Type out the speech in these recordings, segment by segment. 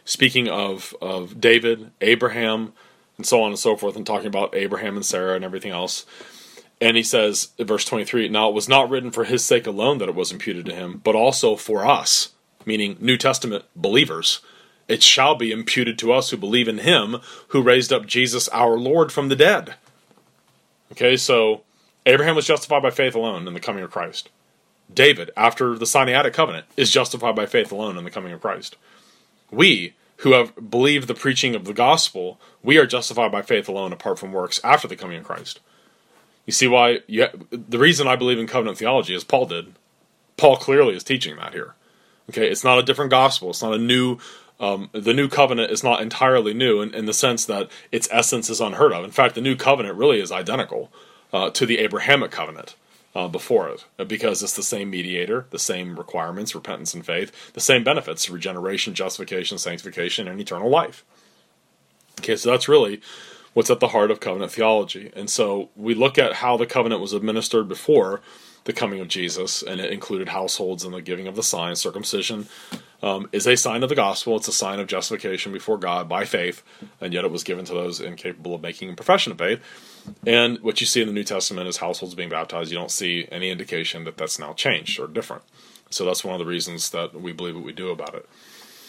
speaking of David, Abraham, and so on and so forth, and talking about Abraham and Sarah and everything else. And he says, in verse 23, "Now it was not written for his sake alone that it was imputed to him, but also for us," meaning New Testament believers. "It shall be imputed to us who believe in him who raised up Jesus our Lord from the dead." Okay, so Abraham was justified by faith alone in the coming of Christ. David, after the Sinaitic covenant, is justified by faith alone in the coming of Christ. We, who have believed the preaching of the gospel, we are justified by faith alone apart from works after the coming of Christ. You see why? The reason I believe in covenant theology is Paul did. Paul clearly is teaching that here. Okay, it's not a different gospel. It's not a new. The new covenant is not entirely new in the sense that its essence is unheard of. In fact, the new covenant really is identical to the Abrahamic covenant before it, because it's the same mediator, the same requirements, repentance and faith, the same benefits: regeneration, justification, sanctification, and eternal life. Okay, so that's really what's at the heart of covenant theology. And so we look at how the covenant was administered before the coming of Jesus, and it included households and the giving of the sign. Circumcision is a sign of the gospel. It's a sign of justification before God by faith, and yet it was given to those incapable of making a profession of faith. And what you see in the New Testament is households being baptized. You don't see any indication that that's now changed or different. So that's one of the reasons that we believe what we do about it.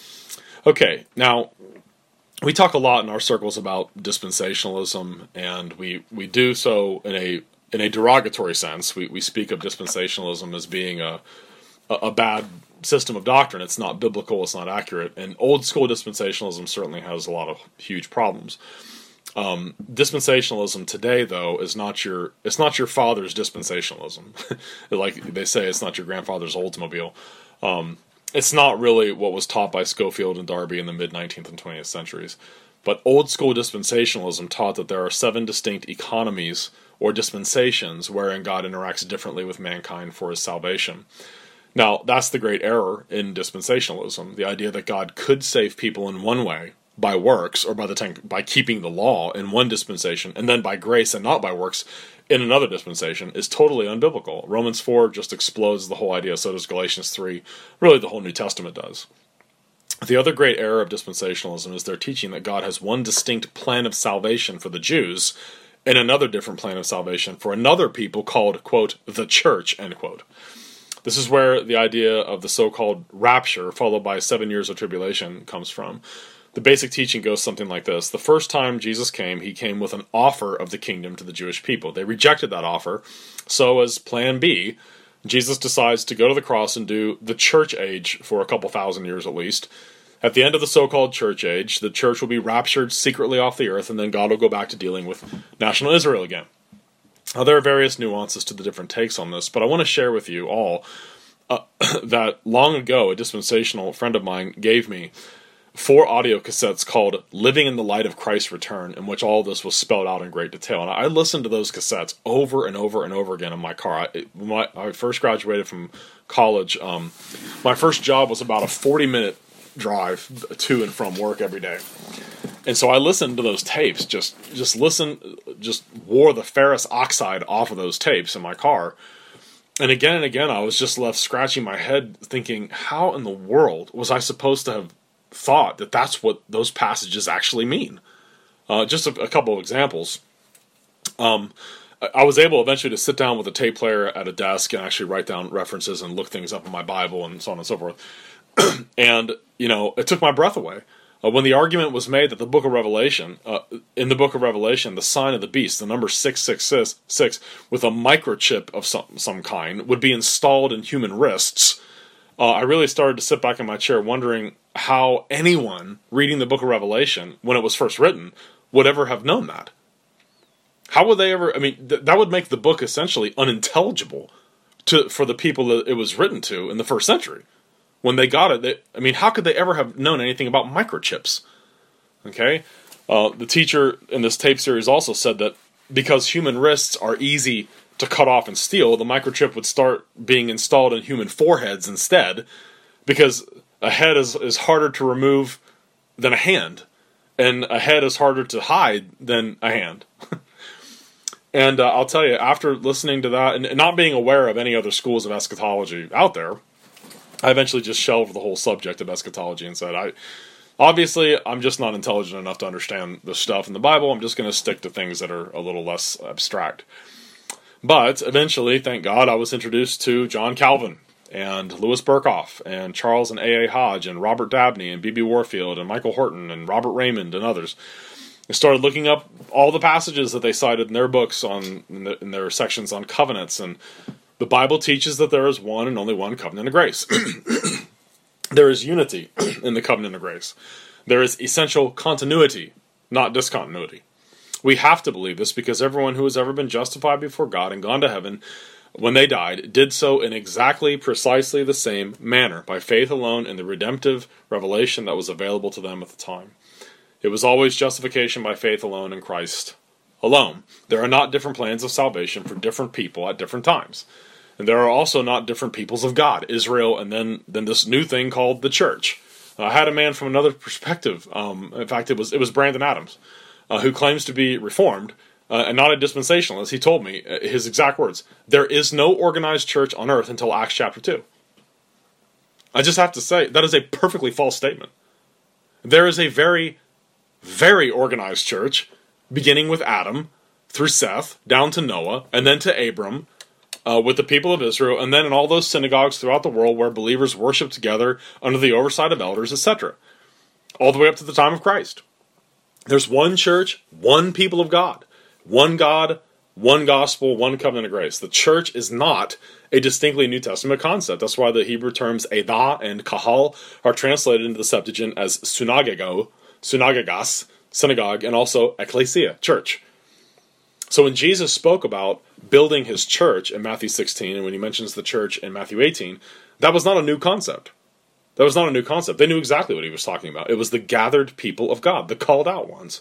Okay, now we talk a lot in our circles about dispensationalism, and we do so in a derogatory sense. We speak of dispensationalism as being a bad system of doctrine. It's not biblical, it's not accurate, and old school dispensationalism certainly has a lot of huge problems. Dispensationalism today, though, it's not your father's dispensationalism. Like they say, it's not your grandfather's Oldsmobile. It's not really what was taught by Schofield and Darby in the mid-19th and 20th centuries. But old school dispensationalism taught that there are 7 distinct economies or dispensations wherein God interacts differently with mankind for his salvation. Now, that's the great error in dispensationalism, the idea that God could save people in one way, by works, or by keeping the law in one dispensation, and then by grace and not by works in another dispensation, is totally unbiblical. Romans 4 just explodes the whole idea, so does Galatians 3. Really, the whole New Testament does. The other great error of dispensationalism is their teaching that God has one distinct plan of salvation for the Jews, and another different plan of salvation for another people called, quote, the church, end quote. This is where the idea of the so-called rapture, followed by 7 years of tribulation, comes from. The basic teaching goes something like this. The first time Jesus came, he came with an offer of the kingdom to the Jewish people. They rejected that offer. So as plan B, Jesus decides to go to the cross and do the church age for a couple thousand years at least. At the end of the so-called church age, the church will be raptured secretly off the earth, and then God will go back to dealing with national Israel again. Now, there are various nuances to the different takes on this, but I want to share with you all that long ago, a dispensational friend of mine gave me 4 audio cassettes called Living in the Light of Christ's Return, in which all this was spelled out in great detail. And I listened to those cassettes over and over and over again in my car. When I first graduated from college, my first job was about a 40-minute drive to and from work every day. And so I listened to those tapes, just wore the ferrous oxide off of those tapes in my car. And again, I was just left scratching my head thinking, how in the world was I supposed to have thought that that's what those passages actually mean? Just a couple of examples. I was able eventually to sit down with a tape player at a desk and actually write down references and look things up in my Bible and so on and so forth. And, it took my breath away. When the argument was made that the book of Revelation, in the book of Revelation, the sign of the beast, the number 666, with a microchip of some kind, would be installed in human wrists, I really started to sit back in my chair wondering how anyone reading the book of Revelation, when it was first written, would ever have known that. How would they ever... that would make the book essentially unintelligible for the people that it was written to in the first century. When they got it, how could they ever have known anything about microchips? Okay? The teacher in this tape series also said that because human wrists are easy to cut off and steal, the microchip would start being installed in human foreheads instead, because a head is harder to remove than a hand, and a head is harder to hide than a hand. And I'll tell you, after listening to that, and not being aware of any other schools of eschatology out there, I eventually just shelved the whole subject of eschatology and said, Obviously, I'm just not intelligent enough to understand the stuff in the Bible. I'm just going to stick to things that are a little less abstract. But eventually, thank God, I was introduced to John Calvin and Louis Berkhoff and Charles and A.A. Hodge and Robert Dabney and B.B. Warfield and Michael Horton and Robert Raymond and others. I started looking up all the passages that they cited in their books in their sections on covenants, and the Bible teaches that there is one and only one covenant of grace. There is unity in the covenant of grace. There is essential continuity, not discontinuity. We have to believe this because everyone who has ever been justified before God and gone to heaven when they died did so in exactly, precisely the same manner, by faith alone in the redemptive revelation that was available to them at the time. It was always justification by faith alone in Christ alone. There are not different plans of salvation for different people at different times. And there are also not different peoples of God, Israel, and then this new thing called the church. I had a man from another perspective. In fact, it was Brandon Adams, who claims to be Reformed and not a dispensationalist. He told me his exact words: "There is no organized church on earth until Acts chapter 2." I just have to say that is a perfectly false statement. There is a very, very organized church, beginning with Adam, through Seth, down to Noah, and then to Abram. With the people of Israel, and then in all those synagogues throughout the world where believers worship together under the oversight of elders, etc. All the way up to the time of Christ. There's one church, one people of God, one gospel, one covenant of grace. The church is not a distinctly New Testament concept. That's why the Hebrew terms edah and kahal are translated into the Septuagint as synagogas, synagogue, and also ecclesia, church. So when Jesus spoke about building his church in Matthew 16, and when he mentions the church in Matthew 18, that was not a new concept. That was not a new concept. They knew exactly what he was talking about. It was the gathered people of God, the called out ones.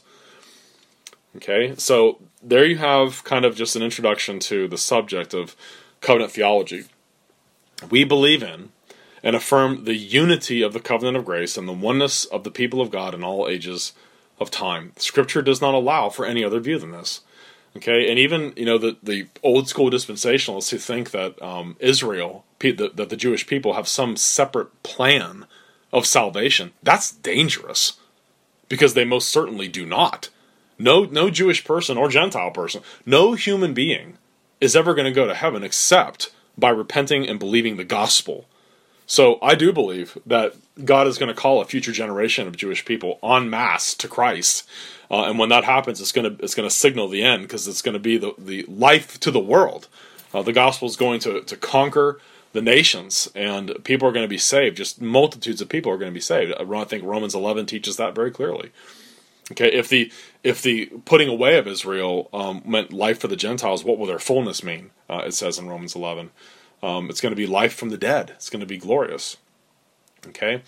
Okay, so there you have kind of just an introduction to the subject of covenant theology. We believe in and affirm the unity of the covenant of grace and the oneness of the people of God in all ages of time. Scripture does not allow for any other view than this. Okay, and even the old school dispensationalists who think that Israel, that the Jewish people have some separate plan of salvation, that's dangerous, because they most certainly do not. No Jewish person or Gentile person, no human being is ever going to go to heaven except by repenting and believing the gospel. So I do believe that God is going to call a future generation of Jewish people en masse to Christ. And when that happens, it's going to signal the end, because it's going to be the life to the world. The gospel is going to conquer the nations, and people are going to be saved. Just multitudes of people are going to be saved. I think Romans 11 teaches that very clearly. Okay, if the putting away of Israel meant life for the Gentiles, what will their fullness mean? It says in Romans 11. It's going to be life from the dead. It's going to be glorious. Okay.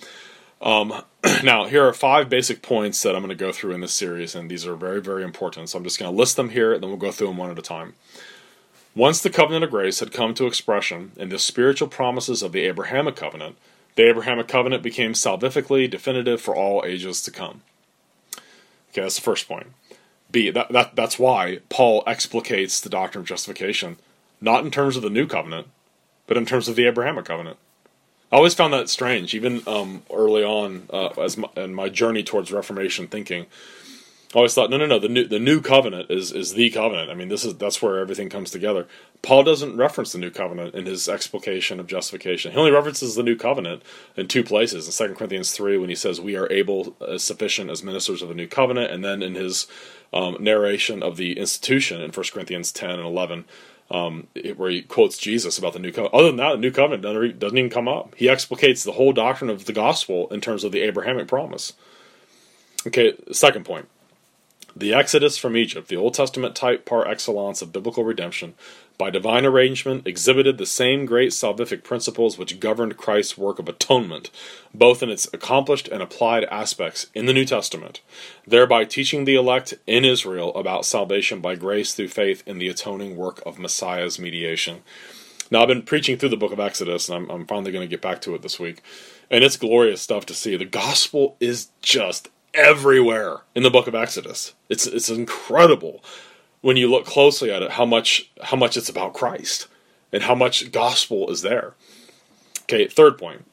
Now, here are 5 basic points that I'm going to go through in this series, and these are very, very important. So I'm just going to list them here, and then we'll go through them one at a time. Once the covenant of grace had come to expression in the spiritual promises of the Abrahamic covenant, the Abrahamic covenant became salvifically definitive for all ages to come. Okay, that's the first point. B, that's why Paul explicates the doctrine of justification, not in terms of the new covenant, but in terms of the Abrahamic covenant. I always found that strange, even early on in my journey towards Reformation thinking. I always thought, no, the new covenant is the covenant. I mean, that's where everything comes together. Paul doesn't reference the new covenant in his explication of justification. He only references the new covenant in 2 places. In 2 Corinthians 3, when he says we are able, sufficient as ministers of the new covenant, and then in his narration of the institution in 1 Corinthians 10 and 11, where he quotes Jesus about the new covenant. Other than that, the new covenant doesn't even come up. He explicates the whole doctrine of the gospel in terms of the Abrahamic promise. Okay, second point. The Exodus from Egypt, the Old Testament type par excellence of biblical redemption, by divine arrangement exhibited the same great salvific principles which governed Christ's work of atonement, both in its accomplished and applied aspects in the New Testament, thereby teaching the elect in Israel about salvation by grace through faith in the atoning work of Messiah's mediation. Now, I've been preaching through the book of Exodus, and I'm finally going to get back to it this week, and it's glorious stuff to see. The gospel is just everywhere in the book of Exodus. It's incredible when you look closely at it how much it's about Christ and how much gospel is there. Okay, third point.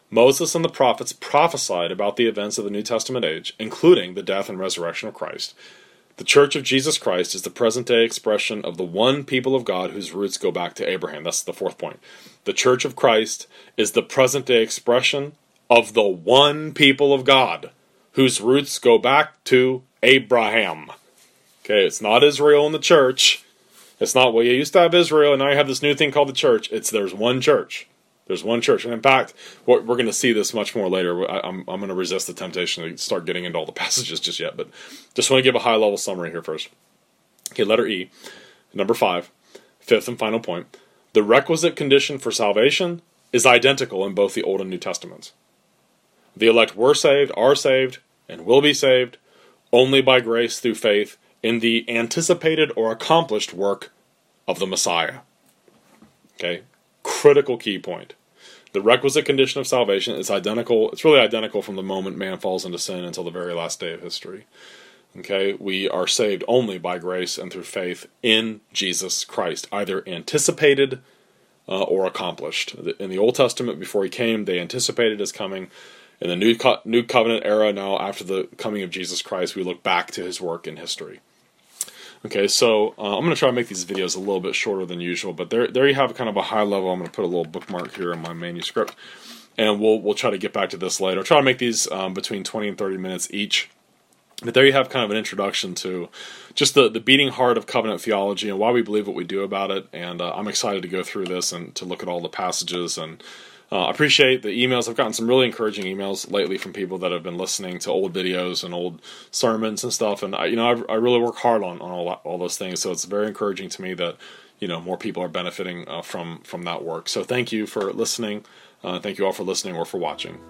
Moses and the prophets prophesied about the events of the New Testament age, including the death and resurrection of Christ. The Church of Jesus Christ is the present-day expression of the one people of God whose roots go back to Abraham. That's the fourth point. The Church of Christ is the present-day expression of the one people of God whose roots go back to Abraham. Okay, it's not Israel in the church. It's not, well, you used to have Israel, and now you have this new thing called the church. There's one church. There's one church. And in fact, we're going to see this much more later. I'm going to resist the temptation to start getting into all the passages just yet, but just want to give a high-level summary here first. Okay, letter E, number 5, fifth and final point. The requisite condition for salvation is identical in both the Old and New Testaments. The elect were saved, are saved, and will be saved only by grace through faith in the anticipated or accomplished work of the Messiah. Okay, critical key point. The requisite condition of salvation is identical. It's really identical from the moment man falls into sin until the very last day of history. Okay, we are saved only by grace and through faith in Jesus Christ, either anticipated or accomplished. In the Old Testament, before he came, they anticipated his coming. In the New Covenant era, now after the coming of Jesus Christ, we look back to his work in history. Okay, so I'm going to try to make these videos a little bit shorter than usual, but there you have kind of a high level. I'm going to put a little bookmark here in my manuscript, and we'll try to get back to this later. I'll try to make these between 20 and 30 minutes each. But there you have kind of an introduction to just the beating heart of covenant theology and why we believe what we do about it, and I'm excited to go through this and to look at all the passages, and I appreciate the emails. I've gotten some really encouraging emails lately from people that have been listening to old videos and old sermons and stuff. And I really work hard on all those things. So it's very encouraging to me that more people are benefiting from that work. So thank you for listening. Thank you all for listening or for watching.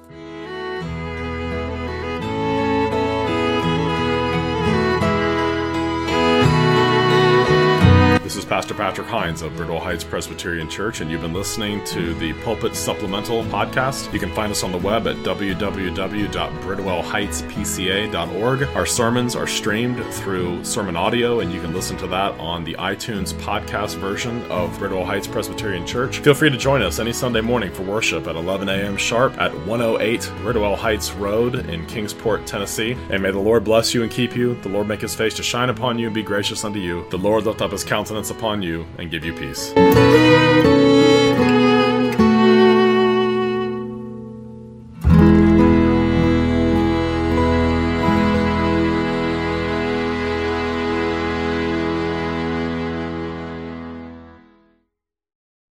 This is Pastor Patrick Hines of Bridwell Heights Presbyterian Church, and you've been listening to the Pulpit Supplemental Podcast. You can find us on the web at www.bridwellheightspca.org. Our sermons are streamed through Sermon Audio, and you can listen to that on the iTunes podcast version of Bridwell Heights Presbyterian Church. Feel free to join us any Sunday morning for worship at 11 a.m. sharp at 108 Bridwell Heights Road in Kingsport, Tennessee. And may the Lord bless you and keep you. The Lord make his face to shine upon you and be gracious unto you. The Lord lift up his countenance upon you and give you peace.